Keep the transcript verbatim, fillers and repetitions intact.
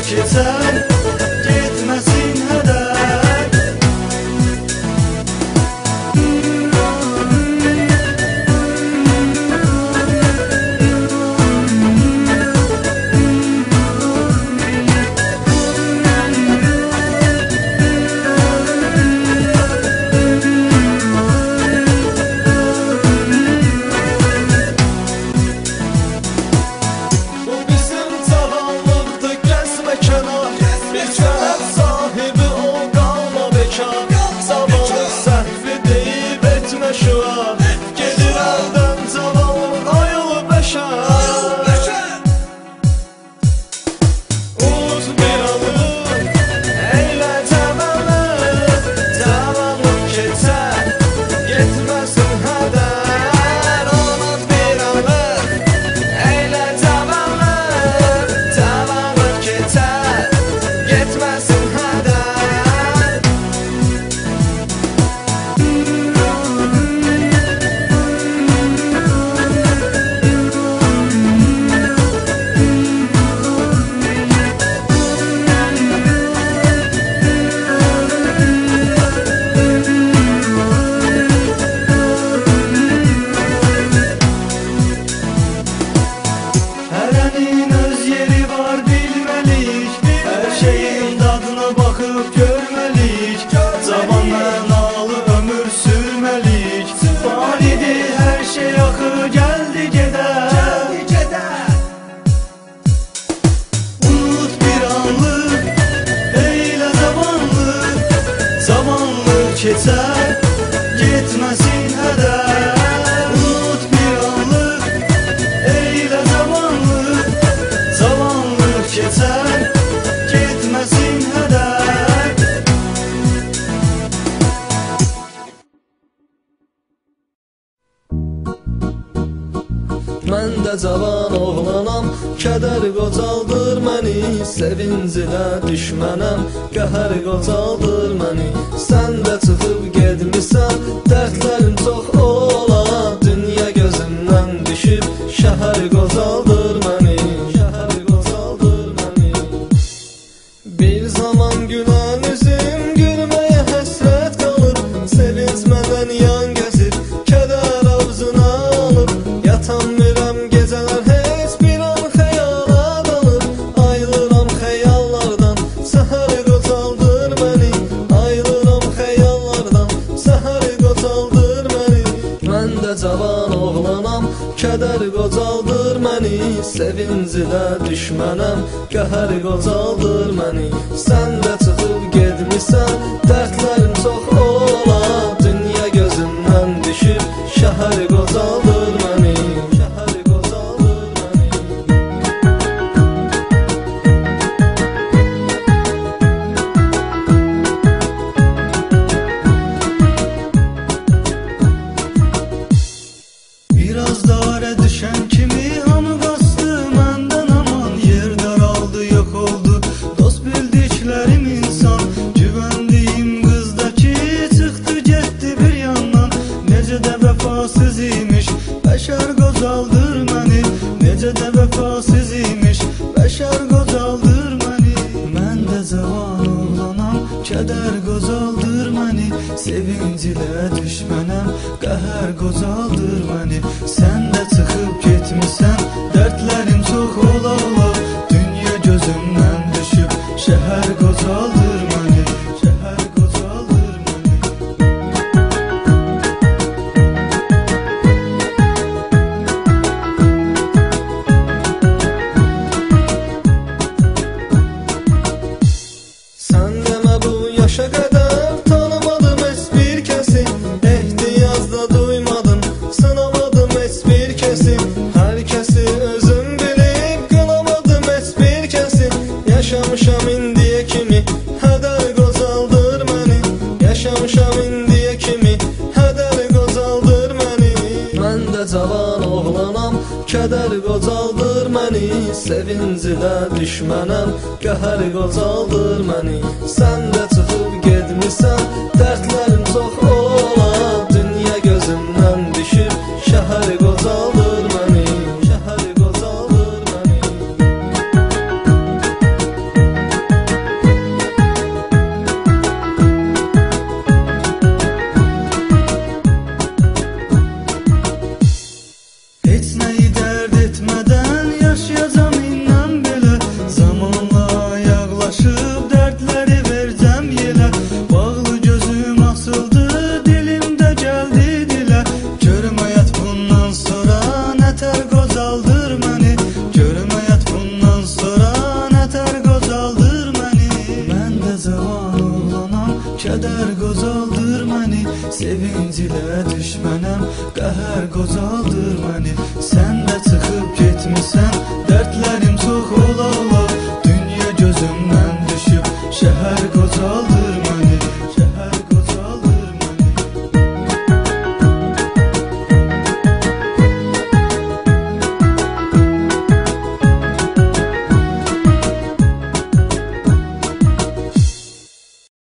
keçər, getməsin hədər. Keçər, getməsin hədər. Unut bir anlıq, eylə zamanlıq. Zamanlıq keçər, getməsin hədər. Mən də cavan oğlanam, kədər qocaldır məni. Sevincilə düşmənəm, qəhər qocaldır məni. Sən də çıxıb gedmisən, dərdlərim çox ola. Dünya gözümdən düşüb, şəhər qocaldır məni. Şəhər qocaldır məni. Bir zaman gülən üzüm, gülməyə həsrət qalır. Sevinç məndən yan gəzir, kədər avzuna alır. Yatamıram gecələr, heç bir an xəyala dalır. Ayılıram xəyallardan, səhər qocaldır məni. Ayılıram xəyallardan, səhər qocaldır məni. Mən də cavan oğlanam, kədər qocaldır məni. Sevincilə düşmənəm, qəhər qocaldır məni. Sən də çıxıb gedmisən, dərdlərim çox ola. Dünya gözümdən düşüb, şəhər qocaldır məni. Şəhər qocaldır məni. Biraz dara düşən kimi hamı bastı məndən aman. Yer daraldı, yox oldu dost bildiklərim insan. Güvəndiyim qızdakı çıxdı getdi bir yandan. Necə də vəfasız imiş, bəşər qocaldır məni. Necə də vəfasız imiş, bəşər qocaldır məni. Mən də cavan oğlanam, kədər qocaldır məni. Sevincilə düşmənəm, qəhər qocaldır məni. Sən də çıxıb getmisən, dərdlərim çox ola ola. Dünya gözümdən düşüb, şəhər qocaldır məni. Şəhər qocaldır məni. Sən demə bu yaşa qədər tanımadım heç bir kəsi. Ehtiyacda duymadım, sınamadım heç bir kəsi. Hər kəsi özüm bilib, qınamadım heç bir kəsi. Yaşamışam indiyə kimi, hədər qocaldır məni. Yaşamışam indiyə kimi, hədər qocaldır məni. Mən də cavan oğlanam, kədər qocaldır məni. Sevincilə düşmənəm, qəhər qocaldır məni. Sən də çıxıb gedmisən, dərdlərim çox ola. Dünya gözümdən düşüb, şəhər qocaldır məni. Şəhər qocaldır məni. qocaldır məni. Sən də çıxıb getmisən, dərdlərim